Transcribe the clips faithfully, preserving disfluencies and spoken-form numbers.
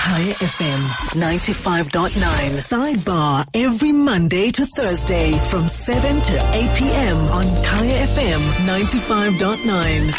Kaya F M ninety-five point nine. Sidebar every Monday to Thursday from seven to eight p.m. on Kaya F M ninety-five point nine.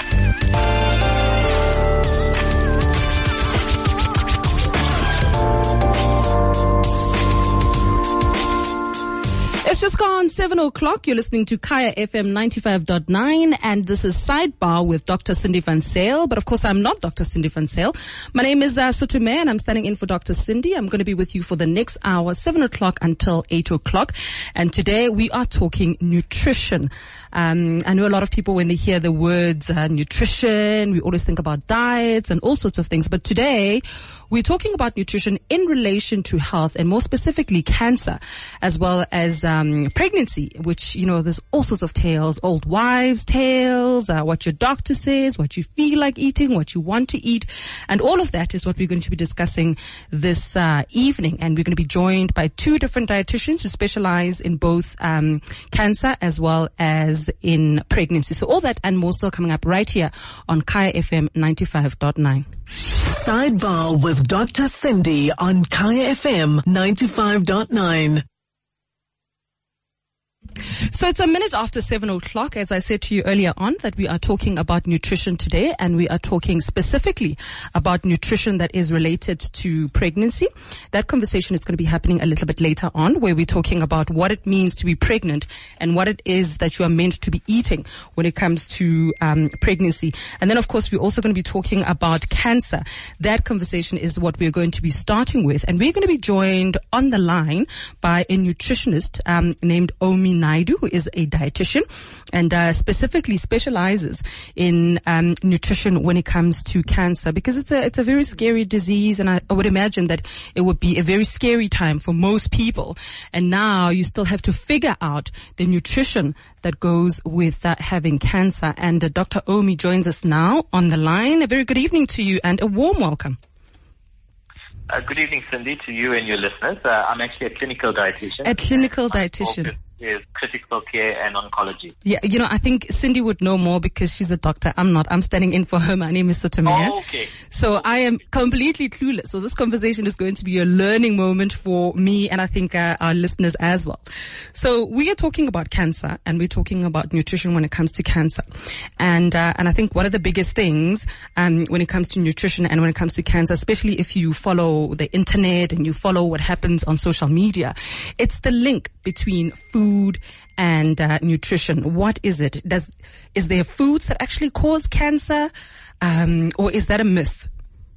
It's just gone seven o'clock. You're listening to Kaya F M ninety-five point nine, and this is Sidebar with Doctor Cindy van Zyl. But of course, I'm not Doctor Cindy van Zyl. My name is uh, Sotume, and I'm standing in for Doctor Cindy. I'm going to be with you for the next hour, seven o'clock until eight o'clock. And today we are talking nutrition. Um, I know a lot of people, when they hear the words uh, nutrition, we always think about diets and all sorts of things. But today we're talking about nutrition in relation to health, and more specifically cancer, as well as um, pregnancy, which, you know, there's all sorts of tales, old wives' tales, uh, what your doctor says, what you feel like eating, what you want to eat. And all of that is what we're going to be discussing this uh, evening. And we're going to be joined by two different dietitians who specialize in both um, cancer as well as in pregnancy. So all that and more still coming up right here on Kaya F M ninety-five point nine. Sidebar with Doctor Cindy on Kaya F M ninety-five point nine. So it's a minute after seven o'clock. As I said to you earlier on, that we are talking about nutrition today, and we are talking specifically about nutrition that is related to pregnancy. That conversation is going to be happening a little bit later on, where we're talking about what it means to be pregnant and what it is that you are meant to be eating when it comes to um, pregnancy. And then, of course, we're also going to be talking about cancer. That conversation is what we're going to be starting with. And we're going to be joined on the line by a nutritionist um, named Omi Naidu, who is a dietitian and uh, specifically specializes in um, nutrition when it comes to cancer, because it's a it's a very scary disease, and I, I would imagine that it would be a very scary time for most people. And now you still have to figure out the nutrition that goes with uh, having cancer. And uh, Doctor Omi joins us now on the line. A very good evening to you and a warm welcome. Uh, good evening, Cindy, to you and your listeners. Uh, I'm actually a clinical dietitian. A clinical dietitian. Is critical care and oncology. Yeah, you know, I think Cindy would know more because she's a doctor. I'm not. I'm standing in for her. My name is Sotomea. Oh, okay. So I am completely clueless. So this conversation is going to be a learning moment for me, and I think uh, our listeners as well. So we are talking about cancer, and we're talking about nutrition when it comes to cancer. And uh, and I think one of the biggest things um, when it comes to nutrition and when it comes to cancer, especially if you follow the internet and you follow what happens on social media, it's the link between food Food and uh, nutrition. What is it? Does is there foods that actually cause cancer, um, or is that a myth?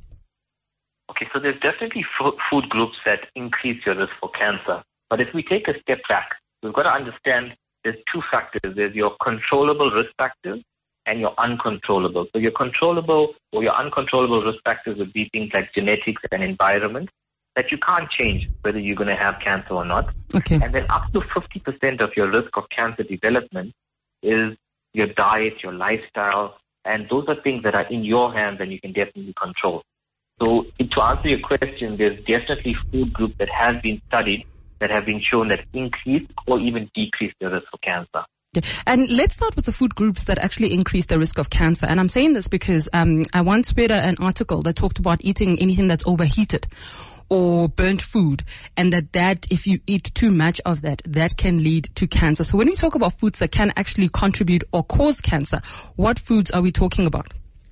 Okay, so there's definitely f- food groups that increase your risk for cancer. But if we take a step back, we've got to understand there's two factors. There's your controllable risk factors and your uncontrollable. So your controllable or your uncontrollable risk factors would be things like genetics and environment that you can't change whether you're going to have cancer or not. Okay. And then up to fifty percent of your risk of cancer development is your diet, your lifestyle, and those are things that are in your hands and you can definitely control. So to answer your question, there's definitely food groups that have been studied that have been shown that increase or even decrease the risk for cancer. And let's start with the food groups that actually increase the risk of cancer. And I'm saying this because um, I once read an article that talked about eating anything that's overheated or burnt food, and that that if you eat too much of that, that can lead to cancer. So when we talk about foods that can actually contribute or cause cancer, what foods are we talking about?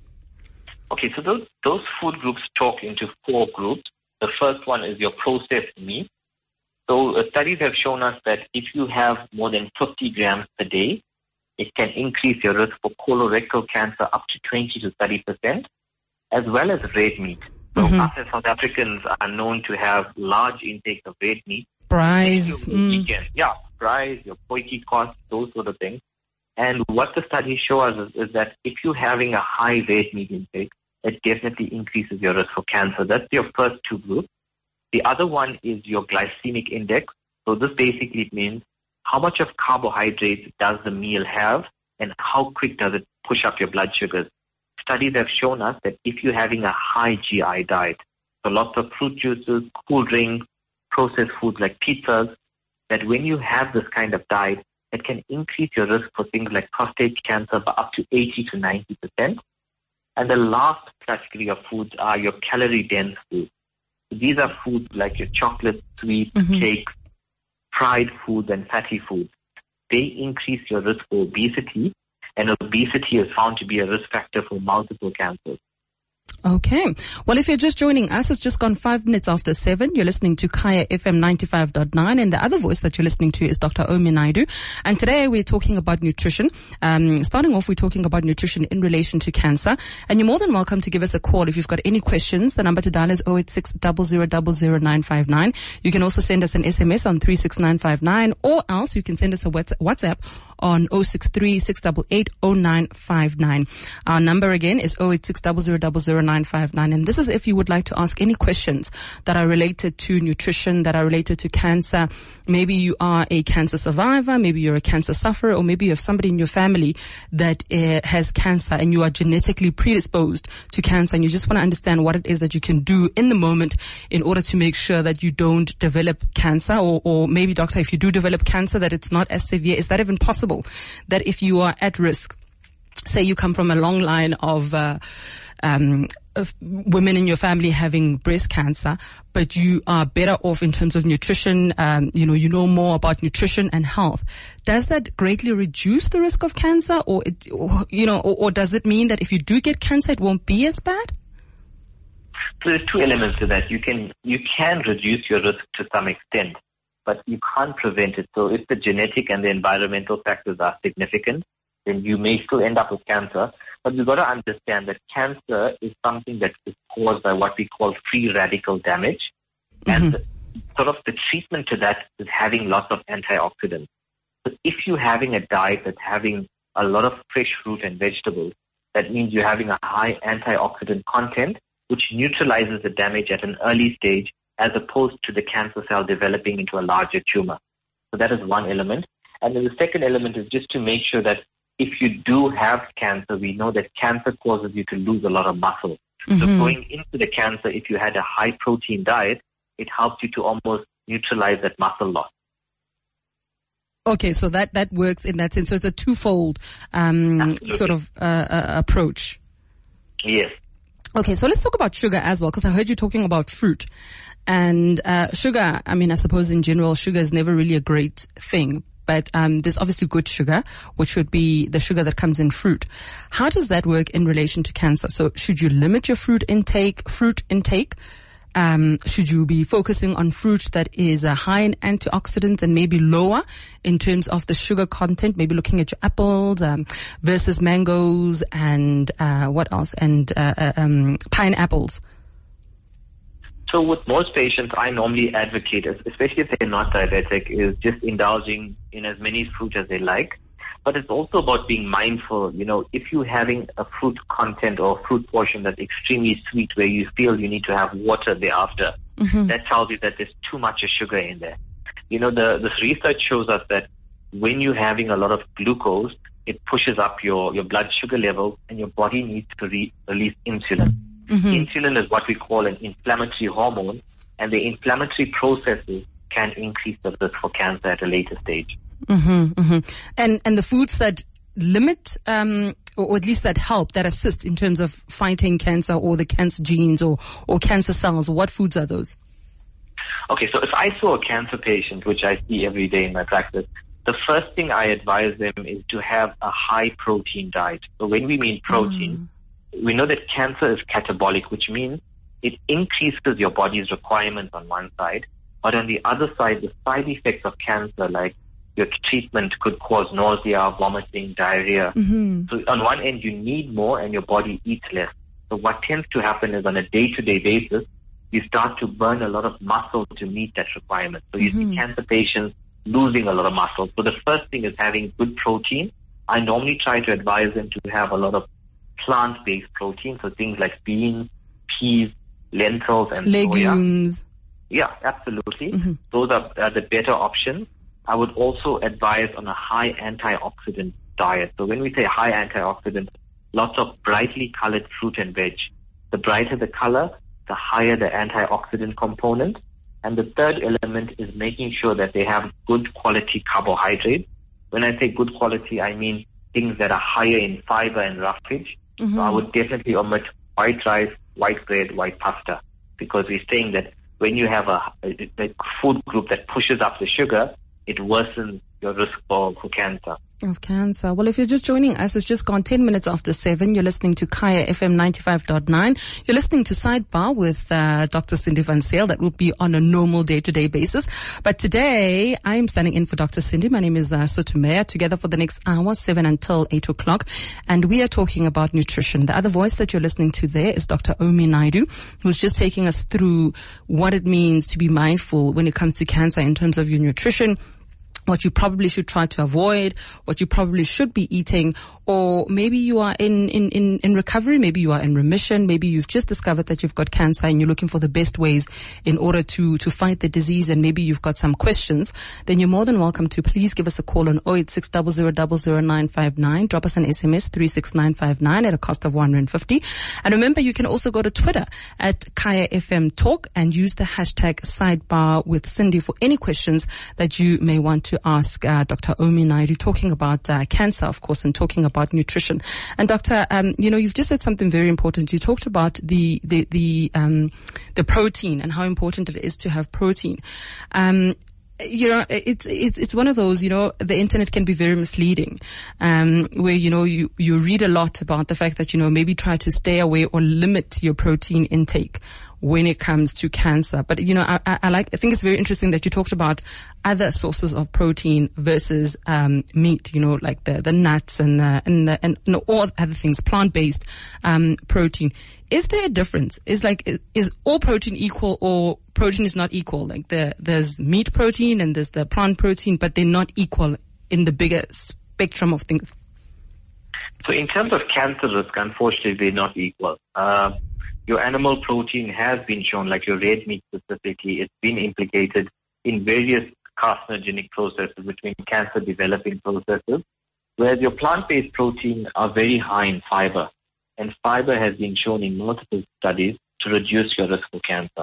Okay, so those those food groups talk into four groups. The first one is your processed meat. So uh, studies have shown us that if you have more than fifty grams per day, it can increase your risk for colorectal cancer up to twenty to thirty percent, as well as red meat. So mm-hmm. us as South Africans are known to have large intakes of red meat. Braais. Mm. Yeah, braais, your potjie kos, those sort of things. And what the studies show us is, is that if you're having a high red meat intake, it definitely increases your risk for cancer. That's your first two groups. The other one is your glycemic index. So this basically means how much of carbohydrates does the meal have and how quick does it push up your blood sugars. Studies have shown us that if you're having a high G I diet, so lots of fruit juices, cool drinks, processed foods like pizzas, that when you have this kind of diet, it can increase your risk for things like prostate cancer by up to eighty to ninety percent. And the last category of foods are your calorie-dense foods. These are foods like your chocolate, sweets, Mm-hmm. cakes, fried foods, and fatty foods. They increase your risk for obesity, and obesity is found to be a risk factor for multiple cancers. Okay. Well, if you're just joining us, it's just gone five minutes after seven. You're listening to Kaya F M ninety-five point nine, and the other voice that you're listening to is Doctor Omi Naidu. And today we're talking about nutrition. Um, starting off, we're talking about nutrition in relation to cancer. And you're more than welcome to give us a call if you've got any questions. The number to dial is zero eight six, zero zero zero zero nine five nine. You can also send us an S M S on three six nine five nine, or else you can send us a WhatsApp on zero six three, six eight eight, zero nine five nine. Our number again is zero eight six, zero zero zero zero nine five nine. And this is if you would like to ask any questions that are related to nutrition, that are related to cancer. Maybe you are a cancer survivor, maybe you're a cancer sufferer, or maybe you have somebody in your family that uh, has cancer and you are genetically predisposed to cancer, and you just want to understand what it is that you can do in the moment in order to make sure that you don't develop cancer, or, or maybe, doctor, if you do develop cancer, that it's not as severe. Is that even possible? That if you are at risk, say you come from a long line of, uh, um, of women in your family having breast cancer, but you are better off in terms of nutrition, um, you know, you know more about nutrition and health. Does that greatly reduce the risk of cancer, or, it, or you know, or, or does it mean that if you do get cancer, it won't be as bad? So there's two elements to that. You can, you can reduce your risk to some extent, but you can't prevent it. So if the genetic and the environmental factors are significant, then you may still end up with cancer. But you've got to understand that cancer is something that is caused by what we call free radical damage. Mm-hmm. And the, sort of the treatment to that is having lots of antioxidants. So if you're having a diet that's having a lot of fresh fruit and vegetables, that means you're having a high antioxidant content, which neutralizes the damage at an early stage, as opposed to the cancer cell developing into a larger tumor. So that is one element. And then the second element is just to make sure that if you do have cancer, we know that cancer causes you to lose a lot of muscle. Mm-hmm. So going into the cancer, if you had a high protein diet, it helps you to almost neutralize that muscle loss. Okay, so that, that works in that sense. So it's a twofold um, sort of uh, uh, approach. Yes. Okay, so let's talk about sugar as well, because I heard you talking about fruit. And uh, sugar, I mean, I suppose in general, sugar is never really a great thing. But um, there's obviously good sugar, which would be the sugar that comes in fruit. How does that work in relation to cancer? So should you limit your fruit intake, fruit intake? Um, should you be focusing on fruit that is uh, high in antioxidants and maybe lower in terms of the sugar content? Maybe looking at your apples um, versus mangoes and uh, what else? And uh, uh, um, pineapples. So with most patients, I normally advocate, especially if they're not diabetic, is just indulging in as many fruit as they like. But it's also about being mindful. You know, if you're having a fruit content or fruit portion that's extremely sweet, where you feel you need to have water thereafter, mm-hmm. that tells you that there's too much sugar in there. You know, the this research shows us that when you're having a lot of glucose, it pushes up your, your blood sugar levels, and your body needs to re- release insulin. Mm-hmm. Insulin is what we call an inflammatory hormone, and the inflammatory processes can increase the risk for cancer at a later stage. Mm-hmm, mm-hmm. And and the foods that limit, um, or, or at least that help, that assist in terms of fighting cancer or the cancer genes or, or cancer cells, what foods are those? Okay, so if I saw a cancer patient, which I see every day in my practice, the first thing I advise them is to have a high protein diet. So when we mean protein, mm. we know that cancer is catabolic, which means it increases your body's requirements on one side, but on the other side, the side effects of cancer, like your treatment, could cause nausea, vomiting, diarrhea. Mm-hmm. So on one end, you need more and your body eats less. So what tends to happen is on a day-to-day basis, you start to burn a lot of muscle to meet that requirement. So you mm-hmm. see cancer patients losing a lot of muscle. So the first thing is having good protein. I normally try to advise them to have a lot of plant-based protein, so things like beans, peas, lentils, and legumes. Soya. Yeah, absolutely. Mm-hmm. Those are, are the better options. I would also advise on a high antioxidant diet. So when we say high antioxidant, lots of brightly colored fruit and veg. The brighter the color, the higher the antioxidant component. And the third element is making sure that they have good quality carbohydrates. When I say good quality, I mean things that are higher in fiber and roughage. Mm-hmm. So I would definitely omit white rice, white bread, white pasta, because we're saying that when you have a, a, a food group that pushes up the sugar, it worsens your risk for, for cancer. Of cancer. Well, if you're just joining us, it's just gone ten minutes after seven. You're listening to Kaya F M ninety-five point nine. You're listening to Sidebar with uh, Doctor Cindy van Zyl. That will be on a normal day-to-day basis. But today, I am standing in for Doctor Cindy. My name is uh, Sotumea. Together for the next hour, seven until eight o'clock. And we are talking about nutrition. The other voice that you're listening to there is Doctor Omi Naidu, who's just taking us through what it means to be mindful when it comes to cancer in terms of your nutrition, what you probably should try to avoid, what you probably should be eating, or maybe you are in, in, in, in recovery, maybe you are in remission, maybe you've just discovered that you've got cancer and you're looking for the best ways in order to, to fight the disease, and maybe you've got some questions, then you're more than welcome to please give us a call on zero eight six zero zero zero zero nine five nine. Drop us an S M S three six nine five nine at a cost of one rand fifty. And remember, you can also go to Twitter at Kaya F M Talk and use the hashtag Sidebar with Cindy for any questions that you may want to ask uh, Doctor Omi Naidu, talking about uh, cancer, of course, and talking about nutrition. And Doctor, um, you know, you've just said something very important. You talked about the the the um, the protein and how important it is to have protein. Um, you know, it's, it's, it's one of those, you know, the internet can be very misleading, um, where, you know, you, you read a lot about the fact that, you know, maybe try to stay away or limit your protein intake when it comes to cancer. But, you know, I, I, I like, I think it's very interesting that you talked about other sources of protein versus, um, meat, you know, like the, the nuts and the, and the, and you know, all other things, plant-based, um, protein. Is there a difference? Is like, is all protein equal, or protein is not equal? Like the, there's meat protein and there's the plant protein, but they're not equal in the bigger spectrum of things. So in terms of cancer risk, unfortunately, they're not equal. Uh, Your animal protein has been shown, like your red meat specifically, it's been implicated in various carcinogenic processes, between cancer-developing processes, whereas your plant-based protein are very high in fiber. And fiber has been shown in multiple studies to reduce your risk for cancer.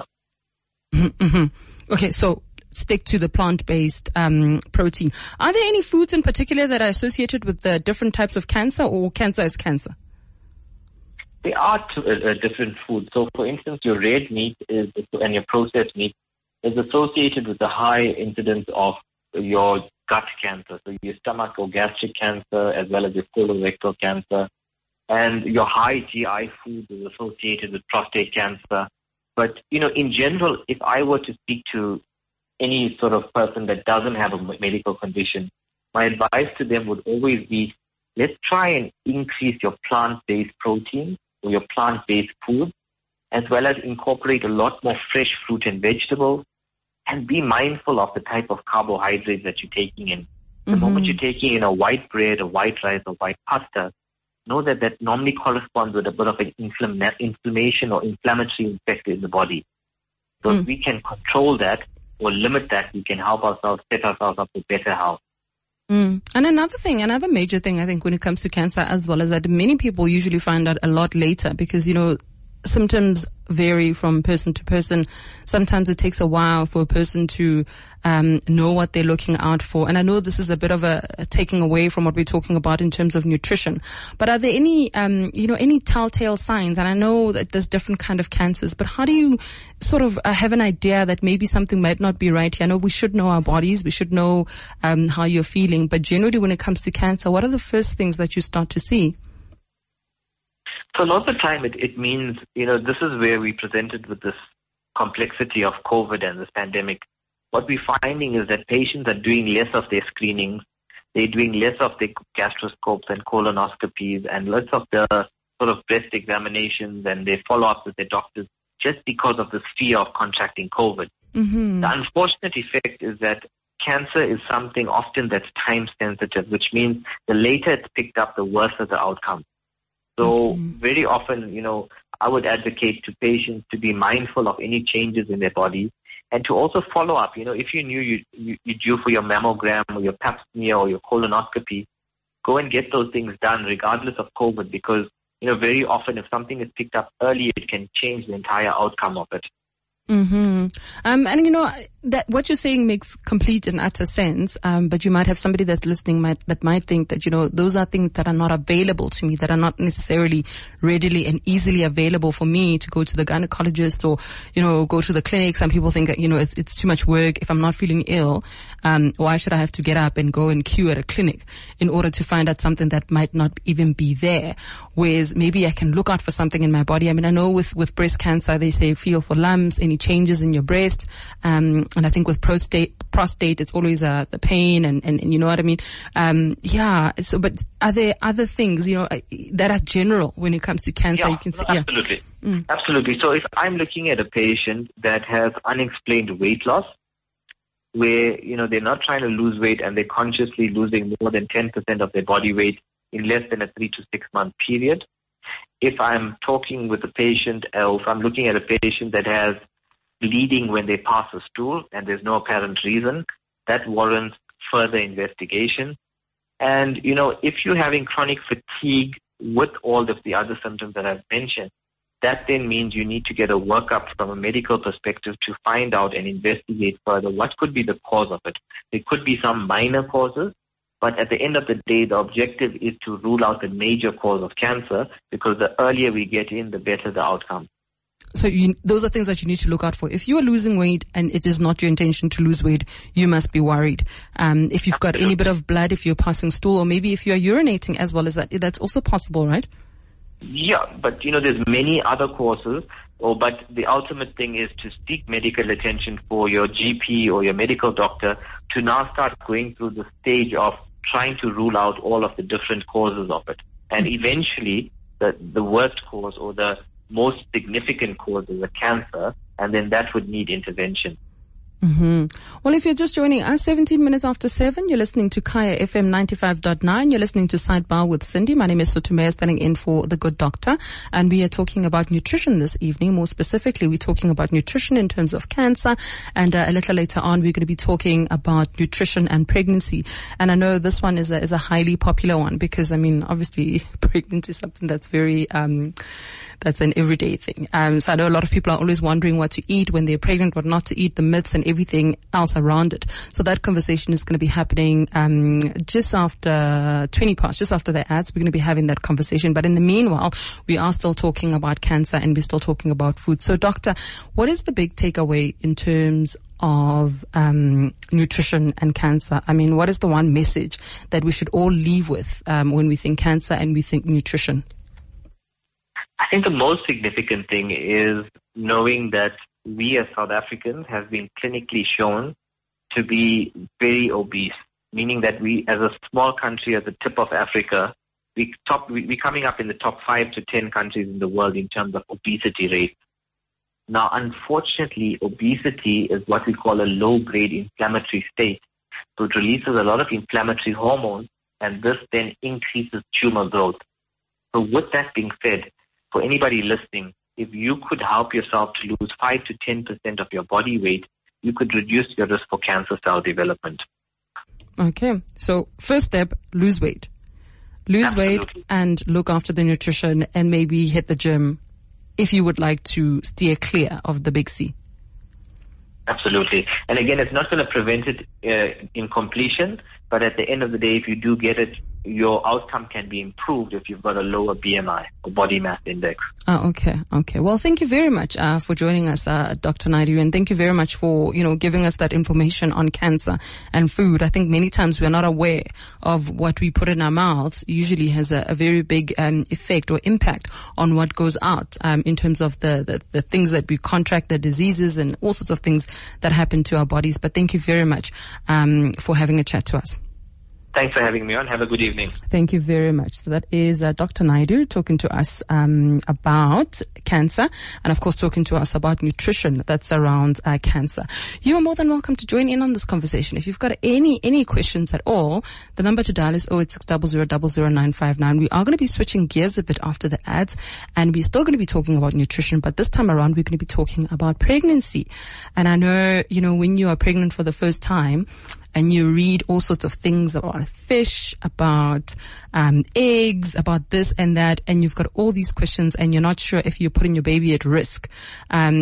Mm-hmm. Okay, so stick to the plant-based um, protein. Are there any foods in particular that are associated with the different types of cancer, or cancer is cancer? They are t- uh, different foods. So, for instance, your red meat is and your processed meat is associated with the high incidence of your gut cancer, so your stomach or gastric cancer, as well as your colorectal cancer. And your high G I food is associated with prostate cancer. But, you know, in general, if I were to speak to any sort of person that doesn't have a medical condition, my advice to them would always be, let's try and increase your plant-based protein or your plant-based food, as well as incorporate a lot more fresh fruit and vegetables, and be mindful of the type of carbohydrates that you're taking in. The mm-hmm. moment you're taking in a white bread, a white rice, or white pasta, know that that normally corresponds with a bit of an infl- inflammation or inflammatory effect in the body. So mm. if we can control that or limit that, we can help ourselves set ourselves up for better health. Mm. And another thing, another major thing, I think, when it comes to cancer as well, is that many people usually find out a lot later because, you know, symptoms vary from person to person. Sometimes it takes a while for a person to um, know what they're looking out for. And I know this is a bit of a, a taking away from what we're talking about in terms of nutrition. But are there any, um, you know, any telltale signs? And I know that there's different kind of cancers, but how do you sort of uh, have an idea that maybe something might not be right here? I know we should know our bodies. We should know um, how you're feeling. But generally, when it comes to cancer, what are the first things that you start to see? So a lot of the time it, it means, you know, this is where we presented with this complexity of COVID and this pandemic. What we're finding is that patients are doing less of their screenings. They're doing less of their gastroscopes and colonoscopies and less of the sort of breast examinations and their follow-ups with their doctors just because of this fear of contracting COVID. Mm-hmm. The unfortunate effect is that cancer is something often that's time sensitive, which means the later it's picked up, the worse is the outcome. So okay. very often, you know, I would advocate to patients to be mindful of any changes in their body and to also follow up. You know, if you knew you, you, you're due for your mammogram or your pap smear or your colonoscopy, go and get those things done regardless of COVID, because, you know, very often if something is picked up early, it can change the entire outcome of it. Mm-hmm. Um, and, you know, that what you're saying makes complete and utter sense, um, but you might have somebody that's listening might, that might think that, you know, those are things that are not available to me, that are not necessarily readily and easily available for me to go to the gynecologist or, you know, go to the clinic. Some people think that, you know, it's, it's too much work. If I'm not feeling ill, um, why should I have to get up and go and queue at a clinic in order to find out something that might not even be there? Whereas maybe I can look out for something in my body. I mean, I know with, with breast cancer, they say feel for lumps, any changes in your breast, um, and I think with prostate, prostate, it's always uh, the pain and, and, and you know what I mean? Um, yeah. So, but are there other things, you know, that are general when it comes to cancer? Yeah, you can see, no, absolutely. Yeah. Mm. Absolutely. So if I'm looking at a patient that has unexplained weight loss, where, you know, they're not trying to lose weight and they're consciously losing more than ten percent of their body weight in less than a three to six month period. If I'm talking with a patient, or if I'm looking at a patient that has bleeding when they pass a stool and there's no apparent reason, that warrants further investigation. And, you know, if you're having chronic fatigue with all of the other symptoms that I've mentioned, that then means you need to get a workup from a medical perspective to find out and investigate further what could be the cause of it. There could be some minor causes, but at the end of the day, the objective is to rule out the major cause of cancer, because the earlier we get in, the better the outcome. So you, those are things that you need to look out for. If you are losing weight and it is not your intention to lose weight, you must be worried. Um, if you've got any bit of blood, if you're passing stool, or maybe if you're urinating as well as that, that's also possible, right? Yeah, but you know, there's many other causes. Or, but the ultimate thing is to seek medical attention for your G P or your medical doctor to now start going through the stage of trying to rule out all of the different causes of it. And eventually, the the worst cause or the most significant cause is a cancer, and then that would need intervention. Mm-hmm. Well, if you're just joining us, seventeen minutes after seven, you're listening to Kaya F M ninety-five point nine. You're listening to Sidebar with Cindy. My name is Sotumea, standing in for the good doctor. And we are talking about nutrition this evening. More specifically, we're talking about nutrition in terms of cancer. And uh, a little later on, we're going to be talking about nutrition and pregnancy. And I know this one is a, is a highly popular one because, I mean, obviously, pregnancy is something that's very, um, that's an everyday thing. Um, so I know a lot of people are always wondering what to eat when they're pregnant, what not to eat, the myths and everything else around it. So that conversation is going to be happening um just after twenty past, just after the ads. We're going to be having that conversation. But in the meanwhile, we are still talking about cancer and we're still talking about food. So doctor, what is the big takeaway in terms of um nutrition and cancer? I mean, what is the one message that we should all leave with um when we think cancer and we think nutrition? I think the most significant thing is knowing that we as South Africans have been clinically shown to be very obese, meaning that we, as a small country at the tip of Africa, we top, we, we're coming up in the top five to ten countries in the world in terms of obesity rate. Now, unfortunately, obesity is what we call a low-grade inflammatory state. So it releases a lot of inflammatory hormones, and this then increases tumor growth. So with that being said, for anybody listening, if you could help yourself to lose five to ten percent of your body weight, you could reduce your risk for cancer cell development. Okay. So first step, lose weight. Lose Absolutely. weight and look after the nutrition and maybe hit the gym if you would like to steer clear of the big C. Absolutely. And again, it's not going to prevent it uh, in completion, but at the end of the day, if you do get it, your outcome can be improved if you've got a lower B M I or body mass index. Oh, okay. Okay. Well, thank you very much uh, for joining us, uh, Doctor Naidu, and thank you very much for, you know, giving us that information on cancer and food. I think many times we're not aware of what we put in our mouths usually has a, a very big um, effect or impact on what goes out um, in terms of the, the, the things that we contract, the diseases and all sorts of things that happen to our bodies. But thank you very much um, for having a chat to us. Thanks for having me on. Have a good evening. Thank you very much. So that is uh, Doctor Naidu talking to us um, about cancer and, of course, talking to us about nutrition that's around uh, cancer. You are more than welcome to join in on this conversation. If you've got any any questions at all, the number to dial is oh eight six zero zero zero zero nine five nine. We are going to be switching gears a bit after the ads, and we're still going to be talking about nutrition, but this time around we're going to be talking about pregnancy. And I know, you know, when you are pregnant for the first time, and you read all sorts of things about fish, about um, eggs, about this and that, and you've got all these questions and you're not sure if you're putting your baby at risk. Um,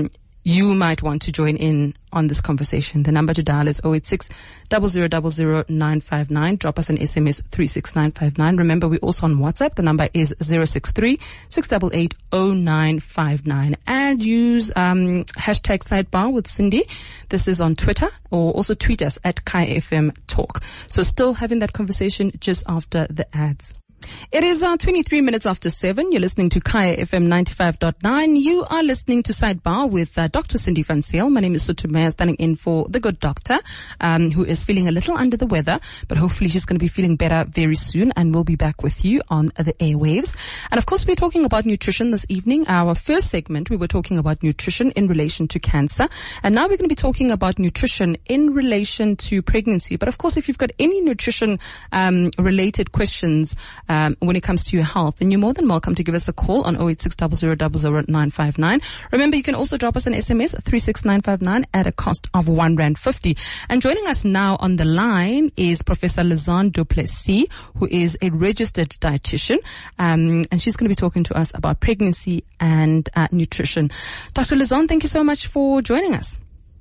you might want to join in on this conversation. The number to dial is zero eight six, zero zero zero zero nine five nine. Drop us an S M S three six nine five nine. Remember, we're also on WhatsApp. The number is zero six three, six eight eight, zero nine five nine. And use um hashtag sidebar with Cindy. This is on Twitter, or also tweet us at Kaya F M Talk. So still having that conversation just after the ads. It is uh, twenty-three minutes after seven. You're listening to Kaya F M ninety-five point nine. You are listening to Sidebar with uh, Doctor Cindy van Zyl. My name is Sutumaya, standing in for the good doctor, um, who is feeling a little under the weather, but hopefully she's going to be feeling better very soon, and we'll be back with you on the airwaves. And of course, we're talking about nutrition this evening. Our first segment, we were talking about nutrition in relation to cancer, and now we're going to be talking about nutrition in relation to pregnancy. But of course, if you've got any nutrition um, related questions, Um, when it comes to your health, then you're more than welcome to give us a call on zero eight six, zero zero zero zero nine five nine. Remember, you can also drop us an S M S three six nine five nine at a cost of one rand fifty. And joining us now on the line is Professor Lizanne du Plessis, who is a registered dietitian, um, and she's going to be talking to us about pregnancy and uh, nutrition. Doctor Lizanne, thank you so much for joining us.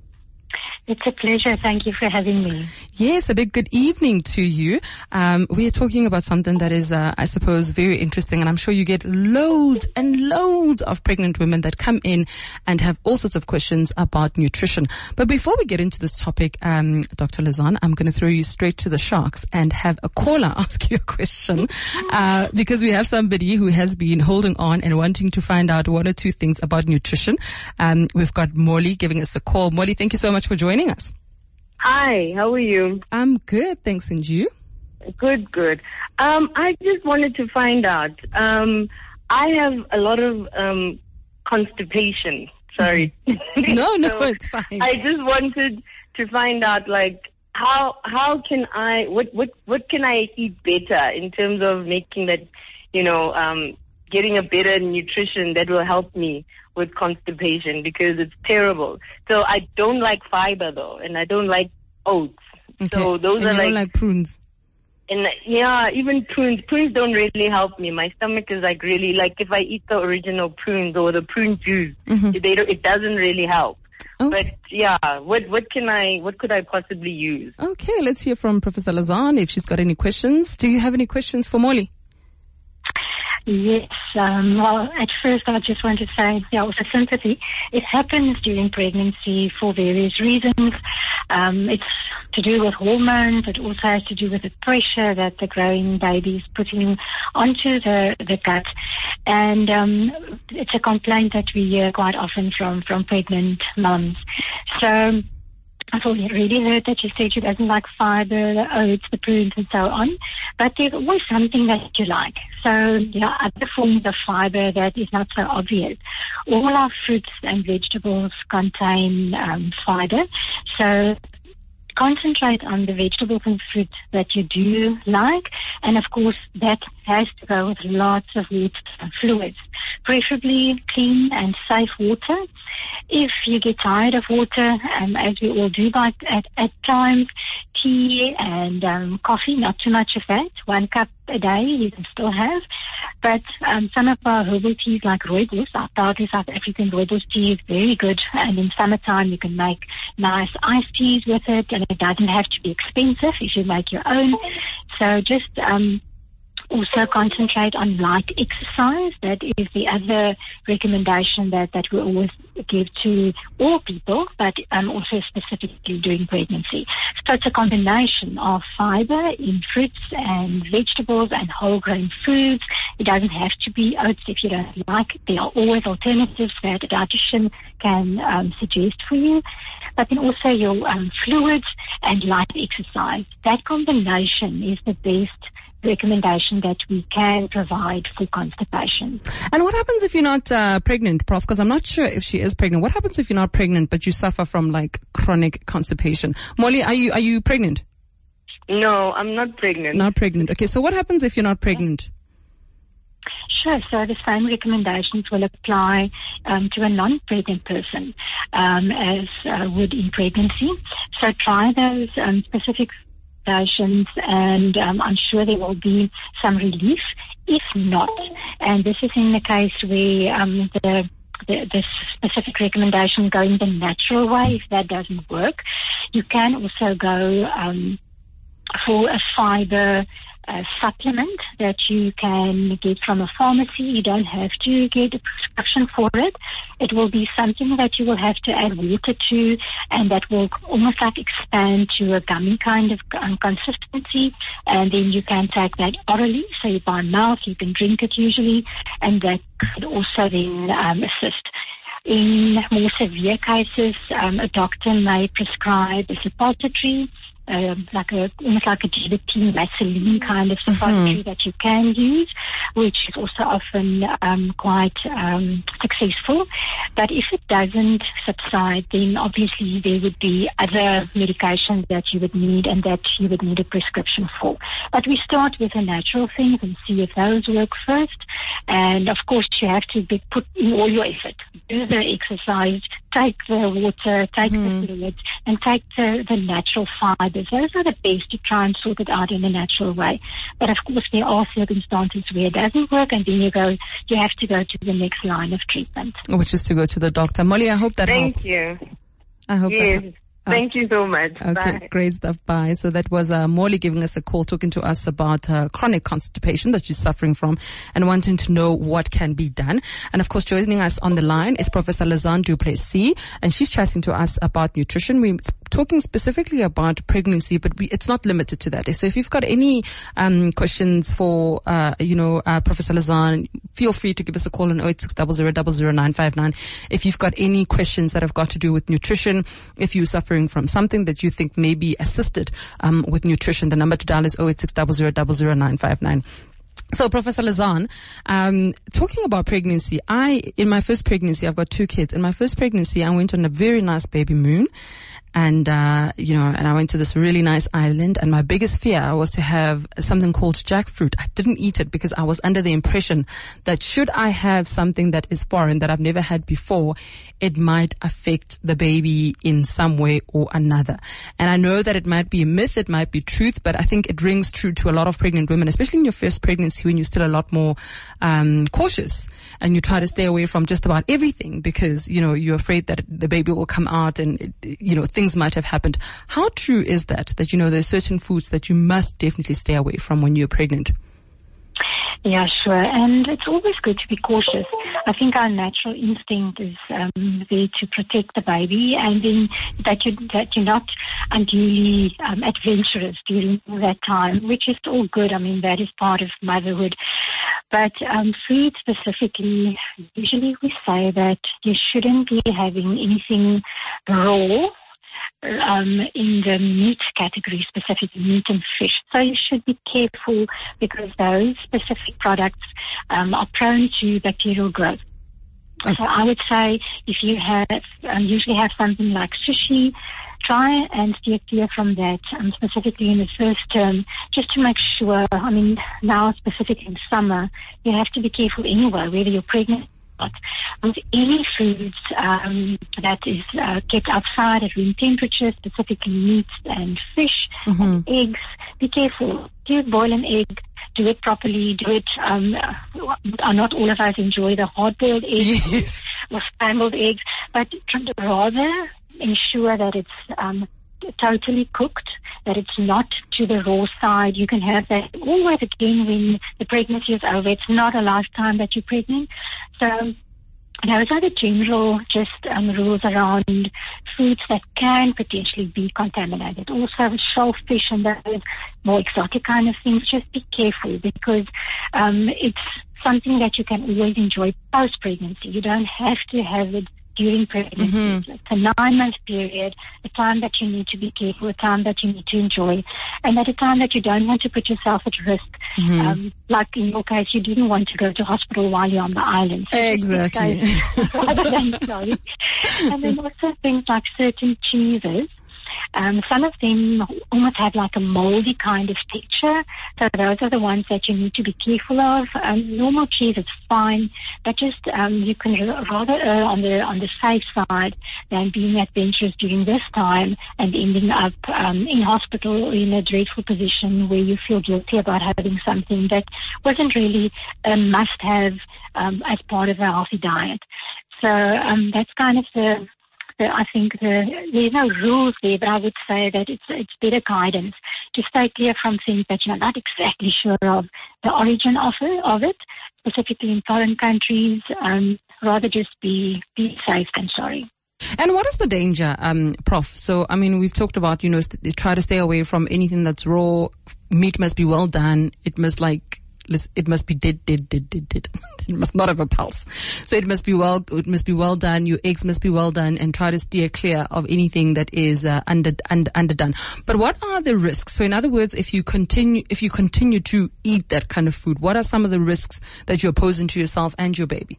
It's a pleasure. Thank you for having me. Yes, a big good evening to you. Um, we are talking about something that is, uh, I suppose, very interesting, and I'm sure you get loads and loads of pregnant women that come in and have all sorts of questions about nutrition. But before we get into this topic, um, Doctor Lizanne, I'm going to throw you straight to the sharks and have a caller ask you a question, uh, because we have somebody who has been holding on and wanting to find out one or two things about nutrition. Um, we've got Molly giving us a call. Molly, thank you so much for joining us. Hi, how are you? I'm good, thanks, and you? Good, good. Um, I just wanted to find out. Um, I have a lot of um, constipation. Sorry. No, no, so it's fine. I just wanted to find out, like, how how can I what what what can I eat better in terms of making that, you know, um, getting a better nutrition that will help me with constipation, because it's terrible. So I don't like fiber though, and I don't like oats. Okay. So those and are you like, don't like prunes. And yeah, even prunes. Prunes don't really help me. My stomach is like really, like if I eat the original prunes or the prune juice, Mm-hmm. they don't, it doesn't really help. Okay. But yeah, what what can I, what could I possibly use? Okay, let's hear from Professor Lizanne if she's got any questions. Do you have any questions for Molly? Yes, um, well, at first I just want to say, yeah, also sympathy. It happens during pregnancy for various reasons. Um, it's to do with hormones. It also has to do with the pressure that the growing baby is putting onto the, the gut. And um, it's a complaint that we hear quite often from, from pregnant mums. So I've already heard that you said she doesn't like fiber, the oats, the prunes, and so on. But there's always something that you like. So there are other forms of fiber that is not so obvious. All our fruits and vegetables contain um, fiber. So concentrate on the vegetables and fruits that you do like. And of course, that has to go with lots of water and fluids, preferably clean and safe water. If you get tired of water, um, as we all do by, at, at times, tea and um, coffee, not too much of that. One cup a day you can still have. But um, some of our herbal teas like rooibos, our powdered South African rooibos tea is very good. And in summertime you can make nice iced teas with it, and it doesn't have to be expensive if you make your own. So just um, also concentrate on light exercise. That is the other recommendation that, that we always give to all people, but um, also specifically during pregnancy. So it's a combination of fiber in fruits and vegetables and whole grain foods. It doesn't have to be oats if you don't like it. There are always alternatives that a dietitian can um, suggest for you. But then also your um, fluids and light exercise. That combination is the best recommendation that we can provide for constipation. And what happens if you're not uh, pregnant, Prof? Because I'm not sure if she is pregnant. What happens if you're not pregnant but you suffer from like chronic constipation? Molly, are you are you pregnant? No, I'm not pregnant. Not pregnant. Okay, so what happens if you're not pregnant? Sure. So the same recommendations will apply um, to a non-pregnant person um, as uh, would in pregnancy. So try those um, specific recommendations, and um, I'm sure there will be some relief. If not, and this is in the case where um, the the, the specific recommendation going the natural way. If that doesn't work, you can also go um, for a fiber uh, supplement that you can get from a pharmacy. You don't have to get a prescription for it. It will be something that you will have to add water to, and that will almost like expand to a gummy kind of um, consistency, and then you can take that orally. So you by mouth, you can drink it usually, and that could also then um, assist. In more severe cases, um, a doctor may prescribe a suppository, Uh, like a almost like a G B T Vaseline kind of suppository mm-hmm. that you can use, which is also often um, quite um, successful. But if it doesn't subside, then obviously there would be other medications that you would need and that you would need a prescription for. But we start with the natural things and see if those work first. And of course, you have to be put in all your effort. Do the exercise, take the water, take mm-hmm. the fluids, and take the, the natural fiber. Those are the best to try and sort it out in a natural way. But of course, there are circumstances where it doesn't work, and then you go, you have to go to the next line of treatment, which is to go to the doctor. Molly, I hope that Thank helps. Thank you. I hope yes. that helps. Thank you so much. Okay, Bye. Great stuff. Bye. So that was uh, Morley giving us a call, talking to us about uh, chronic constipation that she's suffering from and wanting to know what can be done. And of course, joining us on the line is Professor Lizanne du Plessis, and she's chatting to us about nutrition. We're talking specifically about pregnancy, but we, it's not limited to that. So if you've got any um, questions for, uh, you know, uh, Professor Lizanne, feel free to give us a call on oh eight six zero zero zero zero nine five nine. If you've got any questions that have got to do with nutrition, if you're suffering from something that you think may be assisted um, with nutrition, the number to dial is oh eight six zero zero zero zero nine five nine. So, Professor Lizanne, um, talking about pregnancy, I, in my first pregnancy, I've got two kids. In my first pregnancy, I went on a very nice baby moon. And, uh, you know, and I went to this really nice island, and my biggest fear was to have something called jackfruit. I didn't eat it because I was under the impression that should I have something that is foreign that I've never had before, it might affect the baby in some way or another. And I know that it might be a myth, it might be truth, but I think it rings true to a lot of pregnant women, especially in your first pregnancy when you're still a lot more, um, cautious, and you try to stay away from just about everything because, you know, you're afraid that the baby will come out and, you know, things might have happened. How true is that, that, you know, there's certain foods that you must definitely stay away from when you're pregnant? Yeah, sure. And it's always good to be cautious. I think our natural instinct is um, there to protect the baby, and then that, you, that you're not unduly um, adventurous during that time, which is all good. I mean, that is part of motherhood. But um, food specifically, usually we say that you shouldn't be having anything raw, Um, in the meat category, specifically meat and fish. So you should be careful because those specific products um, are prone to bacterial growth. Okay. So I would say if you have, um, usually have something like sushi, try and steer clear from that, um, specifically in the first term, just to make sure, I mean, now specifically in summer, you have to be careful anyway, whether you're pregnant. With any foods um, that is uh, kept outside at room temperature, specifically meat and fish mm-hmm. and eggs, be careful. Do boil an egg, do it properly, do it, um, uh, not all of us enjoy the hard-boiled eggs yes. or scrambled eggs, but rather ensure that it's um, totally cooked, that it's not to the raw side. You can have that always again when the pregnancy is over. It's not a lifetime that you're pregnant. So those are the general just um, rules around foods that can potentially be contaminated. Also with shellfish and those more exotic kind of things, just be careful because um, it's something that you can always enjoy post-pregnancy. You don't have to have it during pregnancy. Mm-hmm. It's a nine-month period, a time that you need to be careful, a time that you need to enjoy, and at a time that you don't want to put yourself at risk. Mm-hmm. Um, like in your case, you didn't want to go to hospital while you're on the island. So exactly. Rather than sorry. And then also things like certain cheeses. Um, some of them almost have like a moldy kind of texture. So those are the ones that you need to be careful of. Um, normal cheese is fine, but just um, you can rather err on the on the safe side than being adventurous during this time and ending up um, in hospital or in a dreadful position where you feel guilty about having something that wasn't really a must-have um, as part of a healthy diet. So um, that's kind of the, the I think the, there's no rules there, but I would say that it's it's better guidance to stay clear from things that you're not exactly sure of the origin of it, of it specifically in foreign countries. Um, rather just be be safe than sorry. And what is the danger, um, Prof? So, I mean, we've talked about, you know, st- try to stay away from anything that's raw. Meat must be well done. It must like, it must be dead, dead, dead, dead, dead. It must not have a pulse. So it must be well, it must be well done. Your eggs must be well done, and try to steer clear of anything that is, uh, under, under, underdone. But what are the risks? So in other words, if you continue, if you continue to eat that kind of food, what are some of the risks that you're posing to yourself and your baby?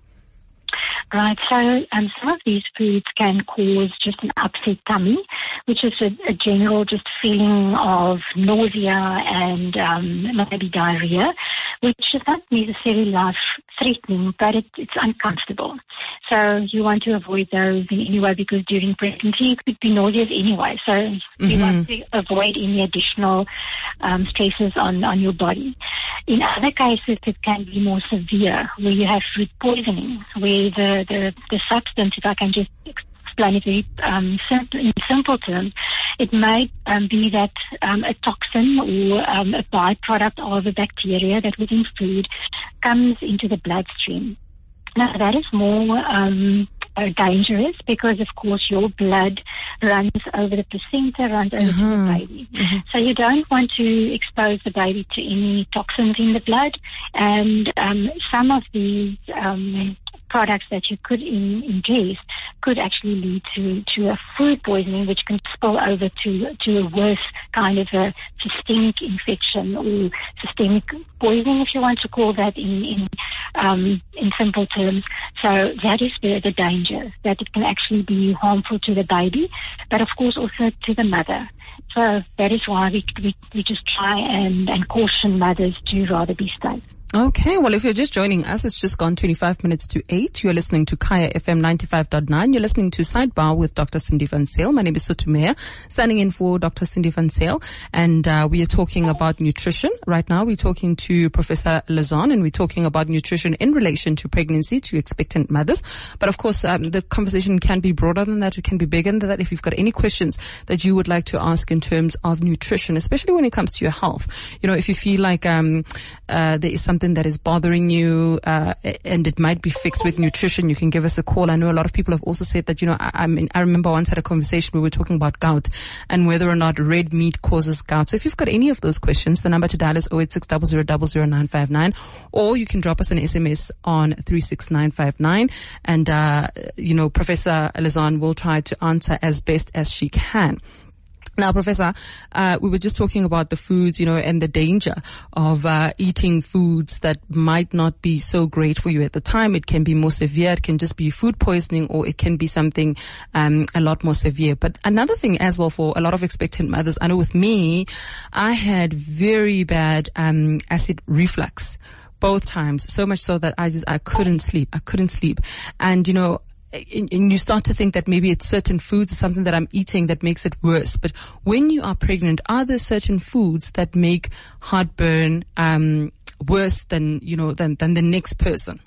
Right, so um, some of these foods can cause just an upset tummy, which is a, a general just feeling of nausea and um, maybe diarrhea, which is not necessarily life-threatening, but it, it's uncomfortable. So you want to avoid those in any way, because during pregnancy it could be nauseous anyway. So mm-hmm. you want to avoid any additional um, stresses on, on your body. In other cases, it can be more severe, where you have food poisoning, where the, the, the substance, if I can just explain it very um, simple, in simple terms, it may um, be that um, a toxin or um, a byproduct of a bacteria that was in food comes into the bloodstream. Now, that is more um, uh, dangerous because, of course, your blood runs over the placenta, runs over uh-huh. to the baby. Uh-huh. So you don't want to expose the baby to any toxins in the blood. And um, some of these um, products that you could in, ingest could actually lead to, to a food poisoning, which can spill over to, to a worse kind of a systemic infection or systemic poisoning, if you want to call that in, in, um, in simple terms. So that is the, the danger, that it can actually be harmful to the baby, but of course also to the mother. So that is why we, we, we just try and, and caution mothers to rather be safe. Okay, well, if you're just joining us, it's just gone twenty-five minutes to eight. You're listening to Kaya F M ninety-five point nine. You're listening to Sidebar with Doctor Cindy van Zyl. My name is Sotumea, standing in for Doctor Cindy van Zyl. And uh, we are talking about nutrition. Right now, we're talking to Professor Lauzon, and we're talking about nutrition in relation to pregnancy, to expectant mothers. But of course, um, the conversation can be broader than that. It can be bigger than that. If you've got any questions that you would like to ask in terms of nutrition, especially when it comes to your health, you know, if you feel like um, uh, there is something that is bothering you, uh, and it might be fixed with nutrition, you can give us a call. I know a lot of people have also said that, you know, I, I mean, I remember once had a conversation where we were talking about gout and whether or not red meat causes gout. So if you've got any of those questions, the number to dial is zero eight six zero zero zero zero nine five nine, or you can drop us an S M S on three six nine five nine. And, uh, you know, Professor Lauzon will try to answer as best as she can. Now, Professor, uh, we were just talking about the foods, you know, and the danger of uh, eating foods that might not be so great for you at the time. It can be more severe. It can just be food poisoning, or it can be something um, a lot more severe. But another thing as well for a lot of expectant mothers, I know with me, I had very bad um, acid reflux both times, so much so that I just I couldn't sleep. I couldn't sleep, and you know. And you start to think that maybe it's certain foods or something that I'm eating that makes it worse. But when you are pregnant, are there certain foods that make heartburn um, worse than, you know, than, than the next person?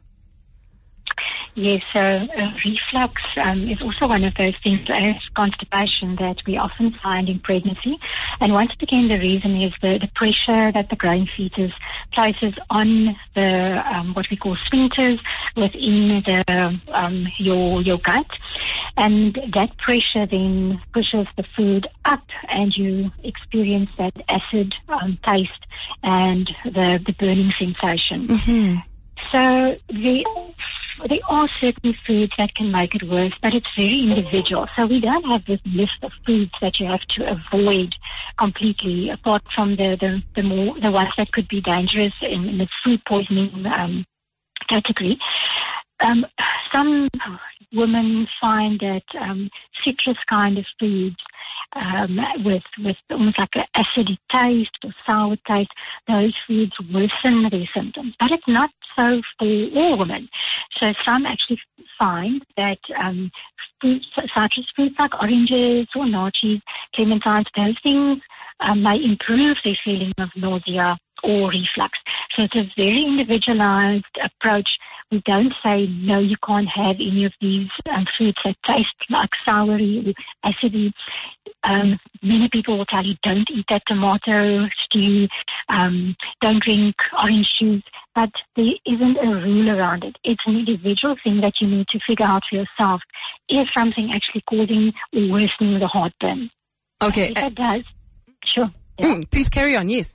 Yes, so uh, reflux um, is also one of those things as constipation that we often find in pregnancy. And once again, the reason is the, the pressure that the growing fetus places on the um, what we call sphincters within the um, your your gut. And that pressure then pushes the food up, and you experience that acid um, taste and the, the burning sensation. Mm-hmm. So the There are certain foods that can make it worse, but it's very individual. So we don't have this list of foods that you have to avoid completely, apart from the the, the more the ones that could be dangerous in, in the food poisoning um, category. Um, some women find that um, citrus kind of foods um, with with almost like an acidic taste or sour taste, those foods worsen their symptoms. But it's not so for all women. So some actually find that um, fruits, citrus fruits like oranges or naartjies, clementines, those things um, may improve their feeling of nausea or reflux. So it's a very individualized approach we don't say, no, you can't have any of these um, foods that taste like soury or acidy. Um, many people will tell you, don't eat that tomato stew, um, don't drink orange juice, but there isn't a rule around it. It's an individual thing that you need to figure out for yourself. Is something actually causing or worsening the heartburn? Okay. If it does, sure. Yeah. Mm, please carry on, yes.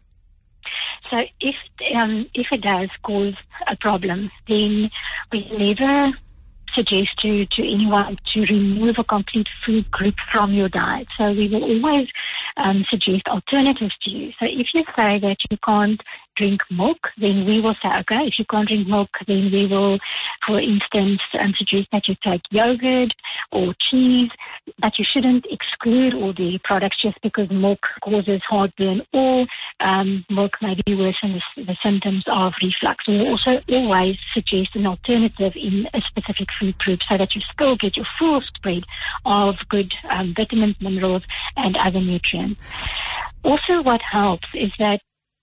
So if um, if it does cause a problem, then we never suggest to, to anyone to remove a complete food group from your diet. So we will always um, suggest alternatives to you. So if you say that you can't drink milk, then we will say, okay, if you can't drink milk, then we will, for instance, um, suggest that you take yogurt or cheese, but you shouldn't exclude all the products just because milk causes heartburn or um, milk may be worsen the, the symptoms of reflux. We will also always suggest an alternative in a specific food group so that you still get your full spread of good um, vitamins, minerals, and other nutrients. Also, what helps is that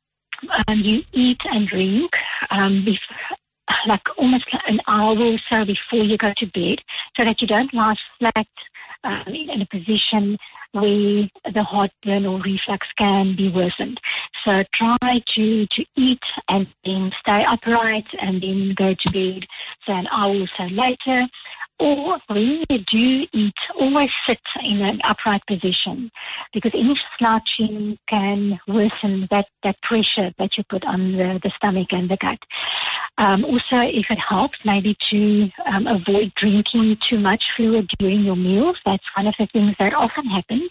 um, you eat and drink um, bef- like almost an hour or so before you go to bed, so that you don't lie flat um, in a position where the heartburn or reflux can be worsened. So try to, to eat and then stay upright and then go to bed, say an hour or so later. Or when you do eat, always sit in an upright position, because any slouching can worsen that, that pressure that you put on the, the stomach and the gut. Um, also, if it helps, maybe to um, avoid drinking too much fluid during your meals. That's one of the things that often happens.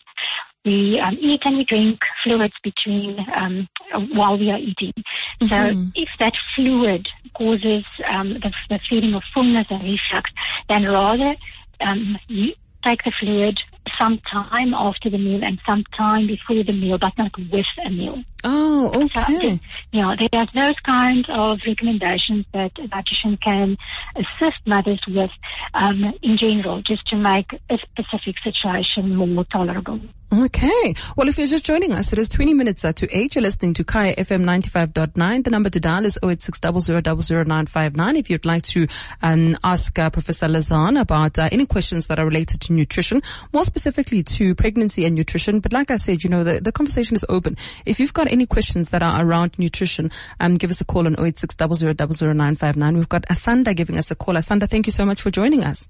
We um, eat and we drink fluids between um, while we are eating. Mm-hmm. So if that fluid causes um, the, the feeling of fullness and reflux, then rather um, you take the fluid sometime after the meal and sometime before the meal, but not with a meal. Oh, okay. So, yeah, there are those kinds of recommendations that a dietitian can assist mothers with um, in general, just to make a specific situation more tolerable. Okay. Well, if you're just joining us, it is twenty minutes to eight. You're listening to Kaya F M ninety-five point nine. The number to dial is oh eight six, zero zero zero zero nine five nine. If you'd like to um, ask uh, Professor Lazan about uh, any questions that are related to nutrition, more specifically to pregnancy and nutrition. But like I said, you know, the, the conversation is open. If you've got any questions that are around nutrition, um, give us a call on oh eight six, zero zero zero zero nine five nine. We've got Asanda giving us a call. Asanda, thank you so much for joining us.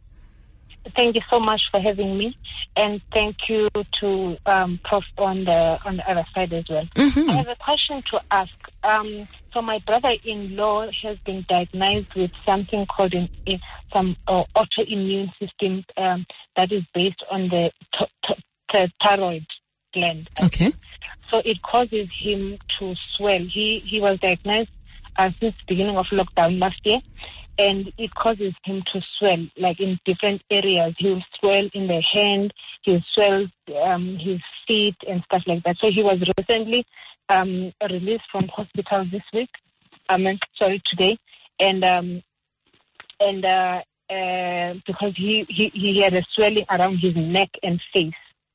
Thank you so much for having me, and thank you to um, Prof on the on the other side as well. Mm-hmm. I have a question to ask. Um, so my brother-in-law has been diagnosed with something called in, in some uh, autoimmune system um, that is based on the t- t- t- thyroid gland. Okay. So it causes him to swell. He he was diagnosed uh, since the beginning of lockdown last year. And it causes him to swell, like in different areas. He will swell in the hand, he will swell um, his feet and stuff like that. So he was recently um, released from hospital this week, um, sorry, today, and um, and uh, uh, because he, he, he had a swelling around his neck and face,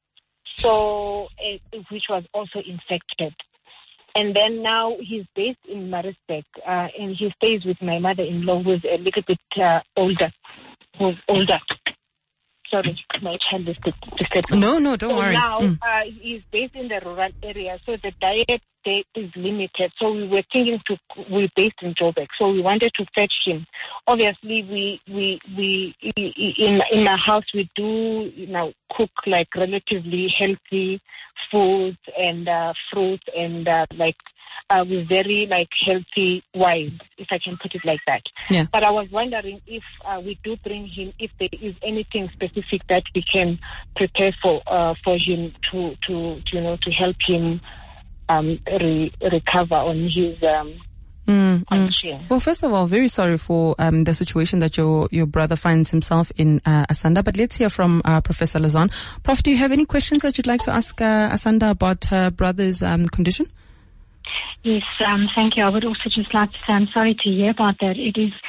so uh, which was also infected. And then now he's based in Maritzburg, uh, and he stays with my mother-in-law, who's a little bit uh, older. Who's older. Sorry, my child is disturbed. No, no, don't so worry. Now mm. uh, he's based in the rural area, so the diet there is limited. So we were thinking to we're based in Joburg, so we wanted to fetch him. Obviously, we we we in in my house we do you know cook like relatively healthy foods and uh, fruits and uh, like uh, with very like healthy wines, if I can put it like that. Yeah. But I was wondering if uh, we do bring him, if there is anything specific that we can prepare for uh, for him to to you know to help him um, re- recover on his. Um, Mm, mm. Well, first of all, very sorry for um, the situation that your your brother finds himself in, uh, Asanda. But let's hear from uh, Professor Lazan. Prof, do you have any questions that you'd like to ask uh, Asanda about her brother's um, condition? Yes, um, thank you. I would also just like to say I'm sorry to hear about that. It is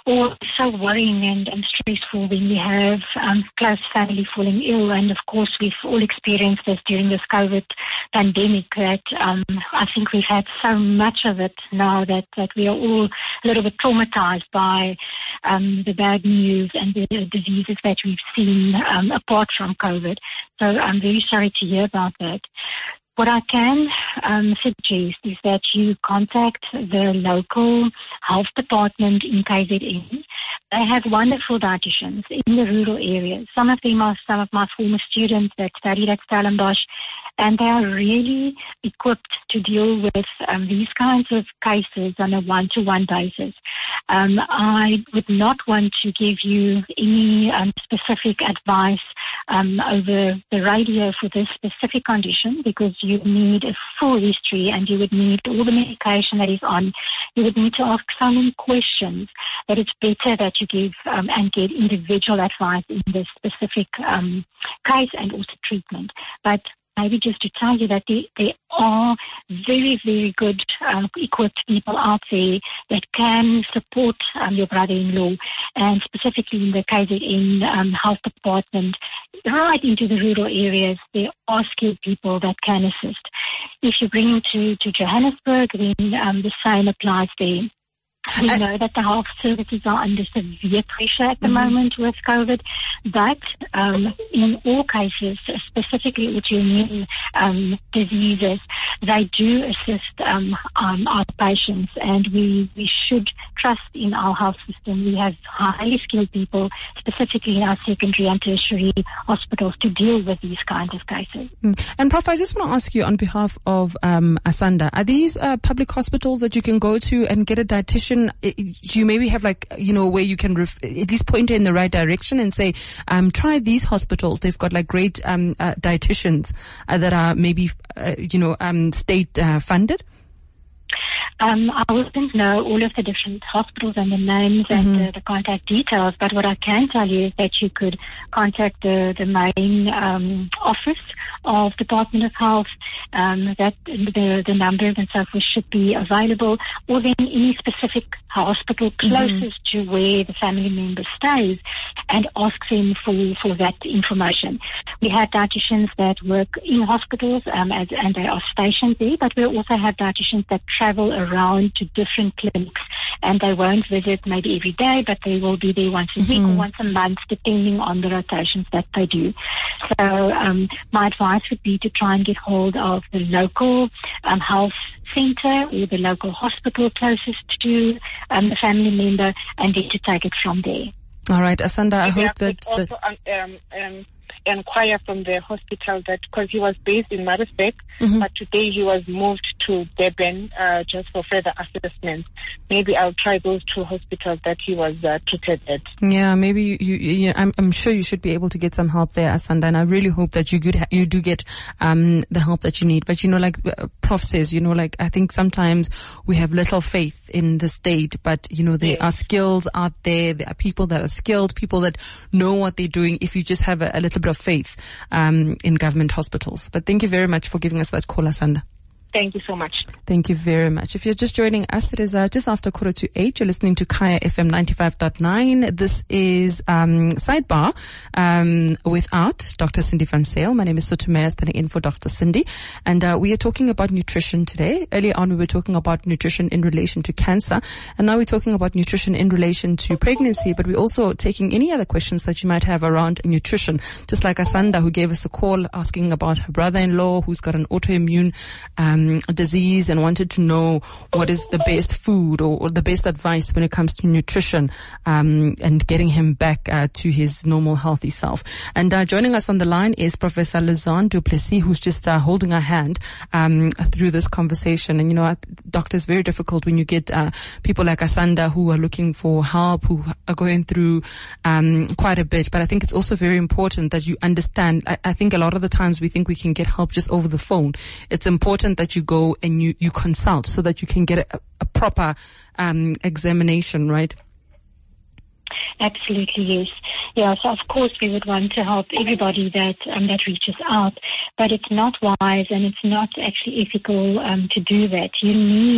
or so worrying and, and stressful when we have um, close family falling ill. And of course, we've all experienced this during this COVID pandemic, that um, I think we've had so much of it now that, that we are all a little bit traumatized by um, the bad news and the diseases that we've seen um, apart from COVID. So I'm very sorry to hear about that. What I can um, suggest is that you contact the local health department in K Z N. They have wonderful dietitians in the rural areas. Some of them are some of my former students that studied at Stellenbosch, and they are really equipped to deal with um, these kinds of cases on a one-to-one basis. Um, I would not want to give you any um, specific advice um, over the radio for this specific condition, because you need a full history and you would need all the medication that is on. You would need to ask so many questions that it's better that you give um, and get individual advice in this specific um, case and also treatment. But maybe just to tell you that there, there are very, very good um, equipped people out there that can support um, your brother-in-law, and specifically in the K Z N um, health department, right into the rural areas, there are skilled people that can assist. If you bring him to, to Johannesburg, then um, the same applies there. We know that the health services are under severe pressure at the mm-hmm. moment with COVID, but um, in all cases, specifically autoimmune um, diseases, they do assist um, um, our patients, and we, we should trust in our health system. We have highly skilled people, specifically in our secondary and tertiary hospitals, to deal with these kinds of cases. Mm. And Prof, I just want to ask you on behalf of um, Asanda, are these uh, public hospitals that you can go to and get a dietitian? Do you maybe have like, you know, where you can ref- at least point her in the right direction and say, um, try these hospitals. They've got like great um, uh, dietitians uh, that are maybe, uh, you know, um, state uh, funded? Um, I wouldn't know all of the different hospitals and the names and mm-hmm. the, the contact details, but what I can tell you is that you could contact the, the main um, office of Department of Health, um, that the, the numbers and so forth should be available, or then any specific hospital closest mm-hmm. to where the family member stays, and ask them for, for that information. We have dietitians that work in hospitals um, as, and they are stationed there, but we also have dietitians that travel around to different clinics, and they won't visit maybe every day, but they will be there once a mm-hmm. week or once a month, depending on the rotations that they do. So um, my advice would be to try and get hold of the local um, health centre or the local hospital closest to um, the family member, and then to take it from there. All right, Asanda, I Maybe hope I that... also that um, um, inquire from the hospital that, because he was based in Maritzburg, mm-hmm. but today he was moved to Durban uh, just for further assessments. Maybe I'll try those two hospitals that he was uh, treated at. Yeah, maybe you, you, you I'm, I'm sure you should be able to get some help there, Asanda, and I really hope that you good ha- you do get um the help that you need. But you know, like uh, Prof says, you know, like I think sometimes we have little faith in the state, but you know, there yes. are skills out there. There are people that are skilled, people that know what they're doing. If you just have a, a little bit of faith um in government hospitals. But thank you very much for giving us that call, Asanda. Thank you so much. Thank you very much. If you're just joining us, it is uh, just after quarter to eight. You're listening to Kaya F M ninety-five point nine. This is um Sidebar um without Doctor Cindy van Zyl. My name is Sotumea, standing in for Doctor Cindy. And uh, we are talking about nutrition today. Earlier on, we were talking about nutrition in relation to cancer. And now we're talking about nutrition in relation to pregnancy. But we're also taking any other questions that you might have around nutrition. Just like Asanda, who gave us a call asking about her brother-in-law who's got an autoimmune um disease and wanted to know what is the best food or, or the best advice when it comes to nutrition um, and getting him back uh, to his normal healthy self. And uh, joining us on the line is Professor Lizanne du Plessis, who's just uh, holding our hand um, through this conversation. And you know, doctor, it's very difficult when you get uh, people like Asanda who are looking for help, who are going through um, quite a bit. But I think it's also very important that you understand. I, I think a lot of the times we think we can get help just over the phone. It's important that you go and you, you consult so that you can get a, a proper um, examination, right? Absolutely, yes. Yeah, so of course we would want to help everybody that um, that reaches out, but it's not wise and it's not actually ethical um, to do that. You need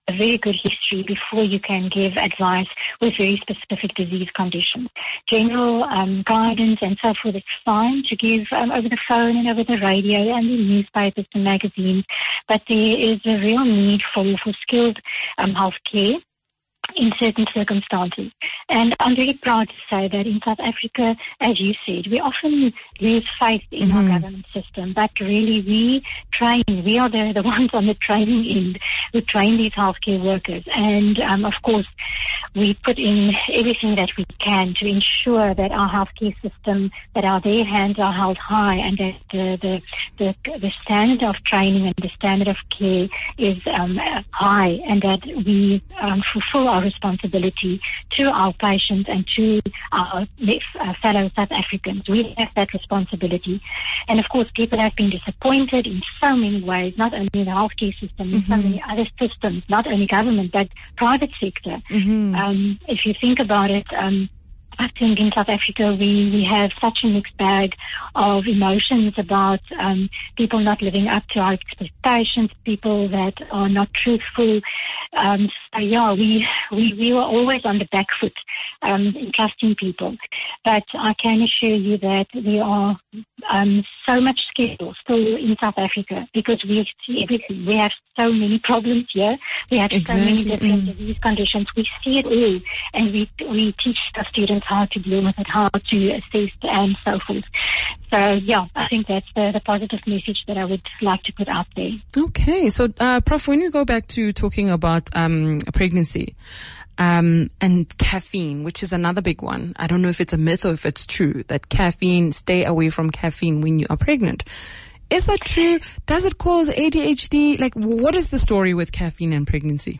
a very good history before you can give advice with very specific disease conditions. General um, guidance and so forth, it's fine to give um, over the phone and over the radio and in newspapers and magazines, but there is a real need for, for skilled um, health care in certain circumstances. And I'm very proud to say that in South Africa, as you said, we often lose faith in mm-hmm. our government system, but really we train, we are the, the ones on the training end who train these healthcare workers. And um, of course, we put in everything that we can to ensure that our healthcare system, that our their hands are held high, and that the the, the, the standard of training and the standard of care is um, high, and that we um, fulfill our responsibility to our patients and to our uh, fellow South Africans. We have that responsibility. And of course, people have been disappointed in so many ways, not only in the healthcare system, in mm-hmm. so many other systems, not only government, but private sector. Mm-hmm. Um, if you think about it, um, I think in South Africa we, we have such a mixed bag of emotions about um, people not living up to our expectations, people that are not truthful. Um, so yeah, we, we we were always on the back foot um, in trusting people. But I can assure you that we are um, so much skill still in South Africa because we see everything. We have so many problems here. We have exactly. so many different mm. disease conditions. We see it all, and we we teach our students how to deal with it, how to assess and so forth. So yeah, I think that's the, the positive message that I would like to put out there. Okay, so uh, Prof, when you go back to talking about um, pregnancy um, and caffeine, which is another big one. I don't know if it's a myth or if it's true that caffeine, stay away from caffeine when you are pregnant. Is that true? Does it cause A D H D? Like, what is the story with caffeine and pregnancy?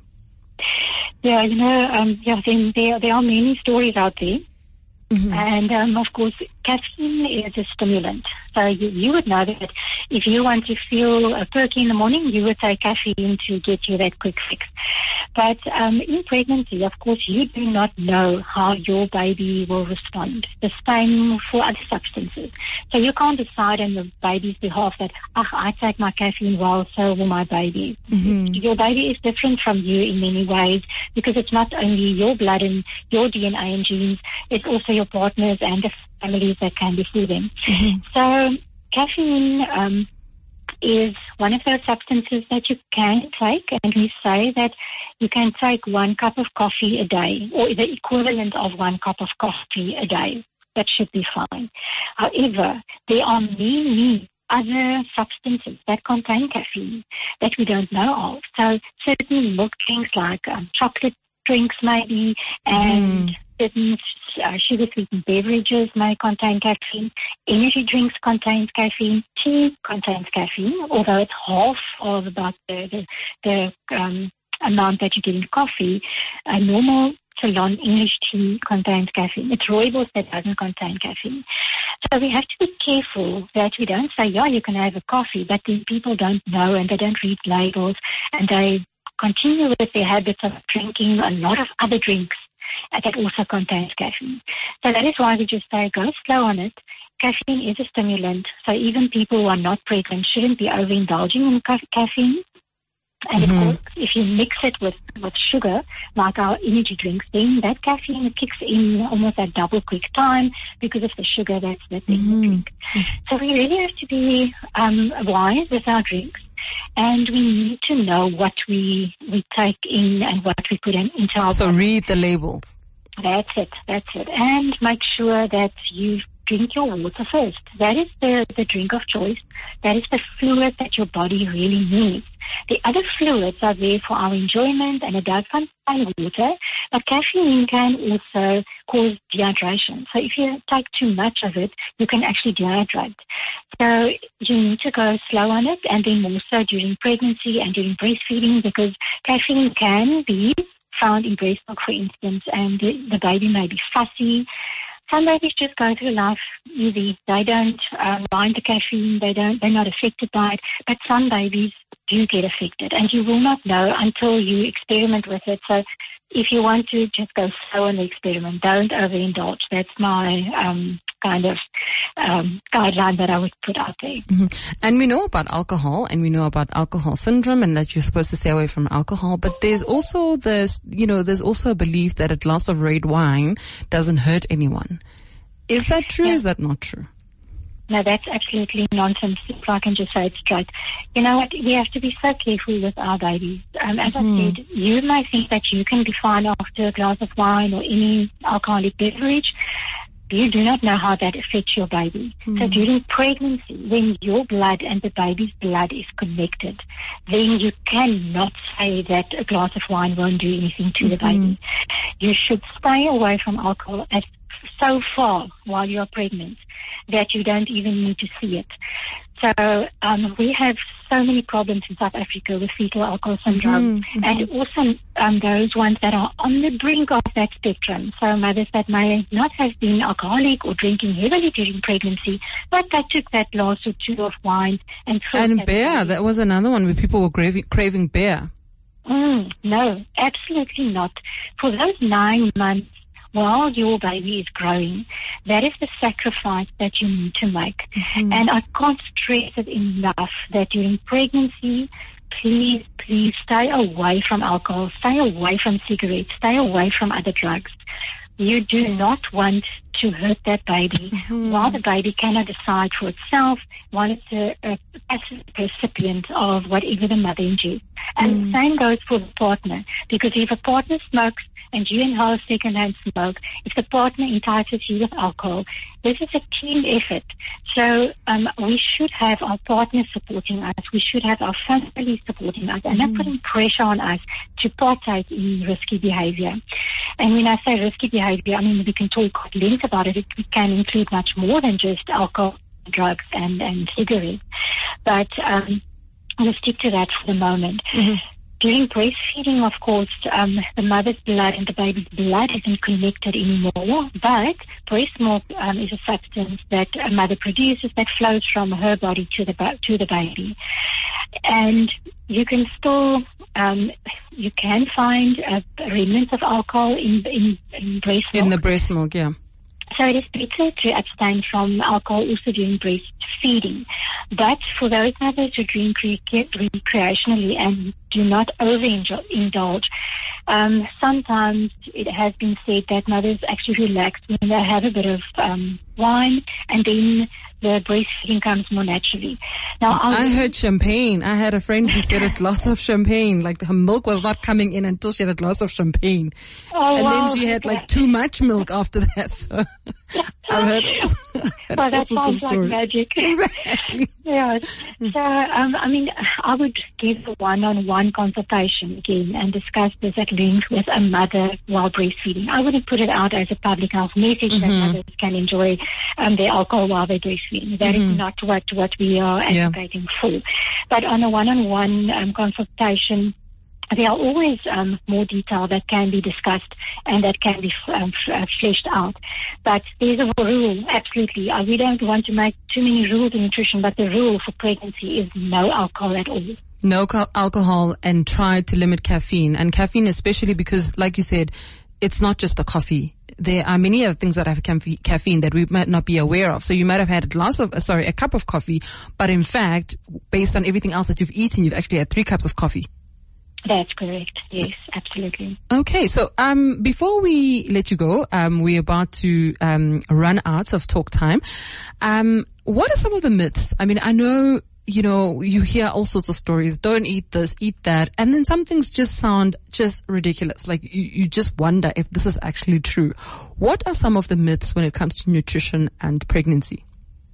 Yeah, you know, um, yeah, then there there are many stories out there. Mm-hmm. And, um, of course, caffeine is a stimulant. So you, you would know that if you want to feel uh, perky in the morning, you would take caffeine to get you that quick fix. But um, in pregnancy, of course, you do not know how your baby will respond. The same for other substances. So you can't decide on the baby's behalf that, ah, I take my caffeine well, so will my baby. Mm-hmm. Your baby is different from you in many ways because it's not only your blood and your D N A and genes, it's also your partners and the families that can be through them. Mm-hmm. So caffeine um, is one of those substances that you can take, and we say that you can take one cup of coffee a day, or the equivalent of one cup of coffee a day. That should be fine. However, there are many other substances that contain caffeine that we don't know of. So certain milk drinks like um, chocolate drinks maybe, and mm. certain uh, sugar-sweetened beverages may contain caffeine. Energy drinks contain caffeine. Tea contains caffeine, although it's half of about the, the, the um, amount that you get in coffee. A normal Ceylon English tea contains caffeine. It's rooibos that doesn't contain caffeine. So we have to be careful that we don't say, yeah, you can have a coffee, but then people don't know and they don't read labels and they continue with their habits of drinking a lot of other drinks that also contains caffeine. So that is why we just say go slow on it. Caffeine is a stimulant, so even people who are not pregnant shouldn't be overindulging in ca- caffeine. And mm-hmm. of course, if you mix it with, with sugar, like our energy drinks, then that caffeine kicks in almost at double quick time because of the sugar that's, that's mm-hmm. in the drink. So we really have to be um, wise with our drinks. And we need to know what we we take in and what we put in, into our So body. Read the labels. That's it, that's it. And make sure that you drink your water first. That is the, the drink of choice. That is the fluid that your body really needs. The other fluids are there for our enjoyment, and it does contain water, but caffeine can also cause dehydration. So if you take too much of it, you can actually dehydrate. So you need to go slow on it, and then more so during pregnancy and during breastfeeding, because caffeine can be found in breast milk, for instance, and the, the baby may be fussy. Some babies just go through life easy. They don't uh, mind the caffeine. They don't. They're not affected by it. But some babies do get affected, and you will not know until you experiment with it. So if you want to just go slow on the experiment, don't overindulge. That's my um, kind of um, guideline that I would put out there. Mm-hmm. And we know about alcohol, and we know about alcohol syndrome, and that you're supposed to stay away from alcohol. But there's also this, you know, there's also a belief that a glass of red wine doesn't hurt anyone. Is that true? Yeah. Is that not true? No, that's absolutely nonsense. If I can just say it straight. You know what? We have to be so careful with our babies. Um, as Mm-hmm. I said, you may think that you can be fine after a glass of wine or any alcoholic beverage. You do not know how that affects your baby. Mm-hmm. So during pregnancy, when your blood and the baby's blood is connected, then you cannot say that a glass of wine won't do anything to mm-hmm. the baby. You should stay away from alcohol as so far while you're pregnant that you don't even need to see it. So um, we have so many problems in South Africa with fetal alcohol syndrome, mm-hmm. and also um, those ones that are on the brink of that spectrum. So mothers that may not have been alcoholic or drinking heavily during pregnancy, but they took that glass or two of wine and and beer. Baby. That was another one where people were craving, craving beer. Mm, no, absolutely not. For those nine months, while your baby is growing, that is the sacrifice that you need to make. Mm-hmm. And I can't stress it enough that during pregnancy, please, please stay away from alcohol, stay away from cigarettes, stay away from other drugs. You do not want to hurt that baby mm-hmm. while the baby cannot decide for itself, while it's a, a passive recipient of whatever the mother ingests. And mm. the same goes for the partner, because if a partner smokes and you inhale secondhand smoke, if the partner entices you with alcohol, this is a team effort. So um, we should have our partners supporting us. We should have our family supporting us, and mm-hmm. not putting pressure on us to partake in risky behavior. And when I say risky behavior, I mean we can talk at length about it. It can include much more than just alcohol, drugs, and, and cigarettes. But um, we'll stick to that for the moment. Mm-hmm. During breastfeeding, of course, um, the mother's blood and the baby's blood isn't connected anymore, but breast milk um, is a substance that a mother produces that flows from her body to the to the baby. And you can still, um, you can find uh, remnants of alcohol in, in, in breast milk. In the breast milk, yeah. So it is better to abstain from alcohol also during breastfeeding. But for those mothers who drink recreationally and do not overindulge, um, sometimes it has been said that mothers actually relax when they have a bit of um, wine, and then the breastfeeding comes more naturally. Now, I'll I heard champagne. I had a friend who said a glass of champagne, like her milk was not coming in until she had a glass of champagne. Oh, and wow. then she had like too much milk after that. So I've heard, heard well, all that sorts of sounds like stories. magic. Exactly. Yeah. So, um, I mean, I would give a one-on-one consultation again and discuss this at length with a mother while breastfeeding. I wouldn't put it out as a public health message mm-hmm. that mothers can enjoy um, their alcohol while they're breastfeeding. That mm-hmm. is not what, what we are advocating yeah. for. But on a one-on-one um, consultation, there are always um, more detail that can be discussed and that can be um, f- fleshed out. But there's a rule, absolutely. Uh, we don't want to make too many rules in nutrition, but the rule for pregnancy is no alcohol at all. No co- alcohol, and try to limit caffeine. And caffeine especially because, like you said, it's not just the coffee. There are many other things that have caffeine that we might not be aware of. So you might have had a glass of, sorry, a cup of coffee, but in fact, based on everything else that you've eaten, you've actually had three cups of coffee. That's correct. Yes, absolutely. Okay, so um, before we let you go, um, we're about to um, run out of talk time. Um, what are some of the myths? I mean, I know, you know, you hear all sorts of stories. Don't eat this, eat that, and then some things just sound just ridiculous. Like you, you just wonder if this is actually true. What are some of the myths when it comes to nutrition and pregnancy?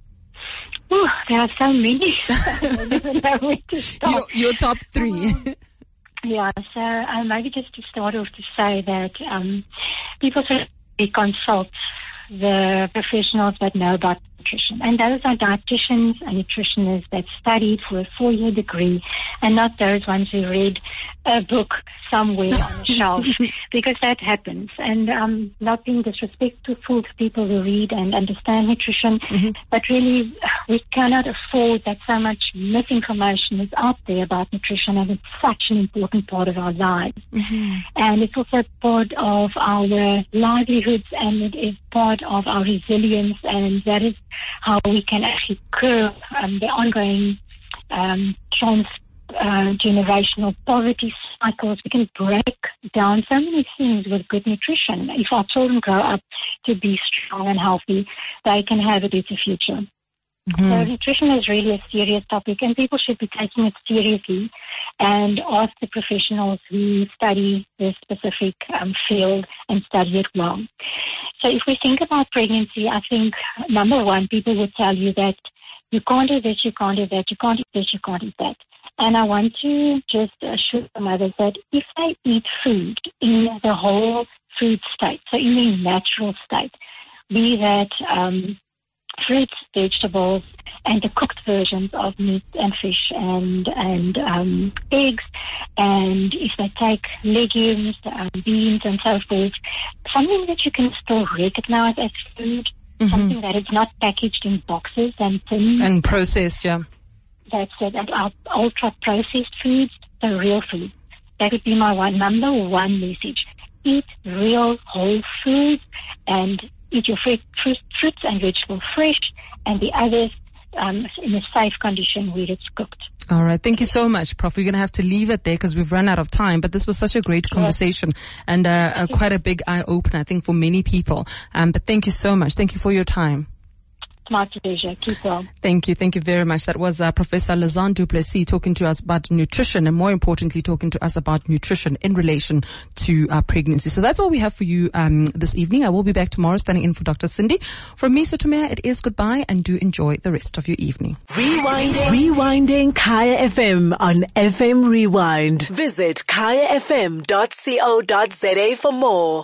Oh, there are so many. I don't know where to start. Your, your top three. Um, Yeah, so uh, maybe just to start off to say that um, people should consult the professionals that know about nutrition. And those are dietitians and nutritionists that studied for a four-year degree, and not those ones who read a book somewhere on a shelf, because that happens. And um, not being disrespectful to people who read and understand nutrition, mm-hmm. but really we cannot afford that so much misinformation is out there about nutrition, and it's such an important part of our lives. Mm-hmm. And it's also part of our livelihoods, and it is part of our resilience, and that is how we can actually curb um, the ongoing um, trans Uh, generational poverty cycles. We can break down so many things with good nutrition. If our children grow up to be strong and healthy, they can have a better future. Mm-hmm. So nutrition is really a serious topic, and people should be taking it seriously and ask the professionals who study this specific um, field and study it well. So if we think about pregnancy, I think, number one, people would tell you that you can't do this, you can't do that, you can't eat this, you can't eat that. And I want to just assure the mothers that if they eat food in the whole food state, so in the natural state, be that um, fruits, vegetables, and the cooked versions of meat and fish and and um, eggs, and if they take legumes, um, beans, and so forth, something that you can still recognize as food, mm-hmm. something that is not packaged in boxes and tins. And processed, yeah. That's it. And our ultra-processed foods, the real food. That would be my one number one message. Eat real whole foods and eat your fruit, fruit, fruits and vegetables fresh, and the others um, in a safe condition where it's cooked. All right. Thank you so much, Prof. We're going to have to leave it there because we've run out of time. But this was such a great conversation and uh, uh, quite a big eye-opener, I think, for many people. Um, but thank you so much. Thank you for your time. My pleasure. Keep well. Thank you. Thank you very much. That was uh, Professor Lizanne du Plessis talking to us about nutrition, and more importantly, talking to us about nutrition in relation to uh, pregnancy. So that's all we have for you um, this evening. I will be back tomorrow standing in for Doctor Cindy. From me, Sotomea, it is goodbye, and do enjoy the rest of your evening. Rewinding. Rewinding Kaya F M on F M Rewind. Visit kaya f m dot co dot za for more.